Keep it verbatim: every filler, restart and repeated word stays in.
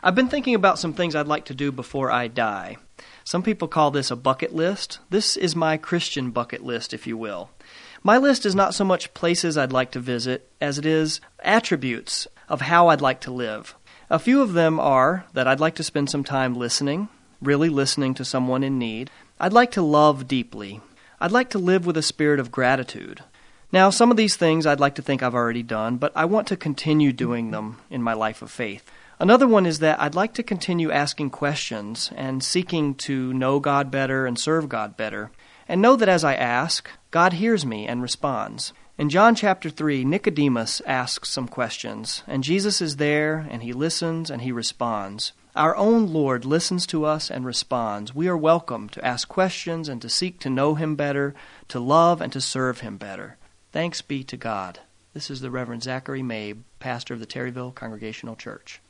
I've been thinking about some things I'd like to do before I die. Some people call this a bucket list. This is my Christian bucket list, if you will. My list is not so much places I'd like to visit as it is attributes of how I'd like to live. A few of them are that I'd like to spend some time listening, really listening to someone in need. I'd like to love deeply. I'd like to live with a spirit of gratitude. Now, some of these things I'd like to think I've already done, but I want to continue doing them in my life of faith. Another one is that I'd like to continue asking questions and seeking to know God better and serve God better, and know that as I ask, God hears me and responds. In John chapter three, Nicodemus asks some questions, and Jesus is there, and he listens, and he responds. Our own Lord listens to us and responds. We are welcome to ask questions and to seek to know him better, to love and to serve him better. Thanks be to God. This is the Reverend Zachary Mabe, pastor of the Terryville Congregational Church.